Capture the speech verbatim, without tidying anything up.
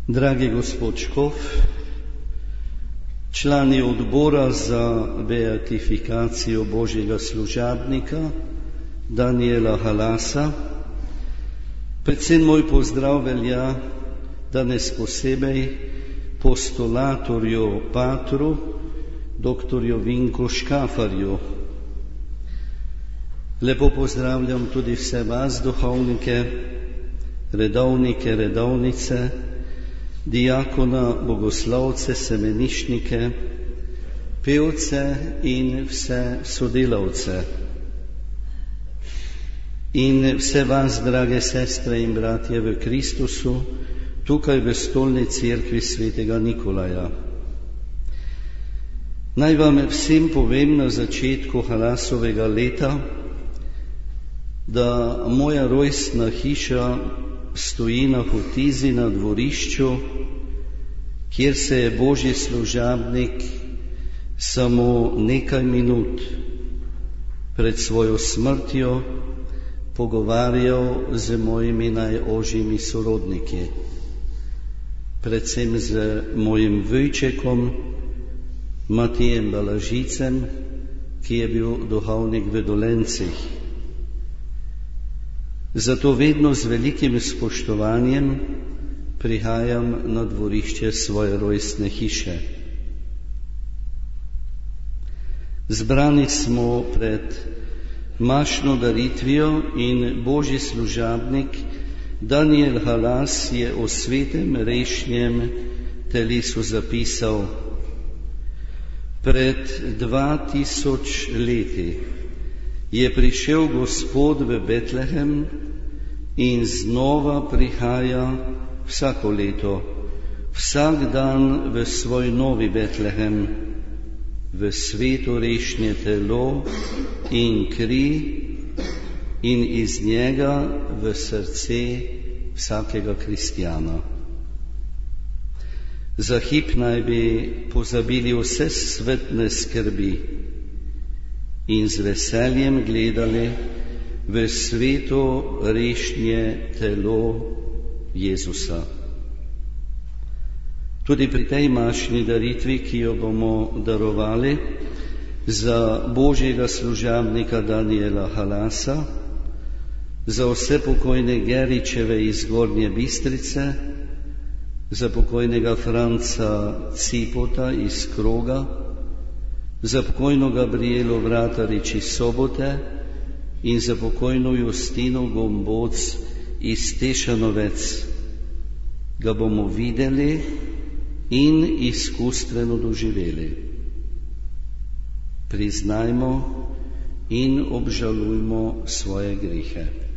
Dragi gospod Škof, člani odbora za beatifikacijo Božjega služabnika Daniela Halasa, predvsem moj pozdrav velja danes posebej postulatorju patru, doktorju Vinku Škafarju. Lepo pozdravljam tudi vse vas, duhovnike, redovnike, redovnice, diakona, bogoslovce, semeniščnike, pevce in vse sodelavce. In vse vas, drage sestre in bratje v Kristusu, tukaj v stolni cerkvi svetega Nikolaja. Naj vam vsem povem na začetku Halasovega leta, da moja rojstna hiša stoji na Hotizi na dvorišču, kjer se je Božji služabnik samo nekaj minut pred svojo smrtjo pogovarjal z mojimi najožjimi sorodniki, predvsem z mojim vujčekom Matijem Balažicem, ki je bil duhovnik v Dolencih. Zato vedno z velikim spoštovanjem prihajam na dvorišče svoje rojstne hiše. Zbrani smo pred mašno daritvijo in Božji služabnik Daniel Halas je o svetem rešnjem telesu zapisal: pred dva tisoč leti je prišel Gospod v Betlehem in znova prihaja vsako leto, vsak dan v svoj novi Betlehem, v sveto rešnje telo in kri in iz njega v srce vsakega kristjana. Za hip naj bi pozabili vse svetne skrbi in z veseljem gledali v sveto rešnje telo Jezusa. Tudi pri tej mašni daritvi, ki jo bomo darovali za Božjega služabnika Daniela Halasa, za vse pokojne Geričeve iz Gornje Bistrice, za pokojnega Franca Cipota iz Kroga, za pokojno Gabrielo Vratarič iz Sobote in za pokojno Justino Gomboc iz Tešanovec, ga bomo videli in izkustveno doživeli. Priznajmo in obžalujmo svoje grehe.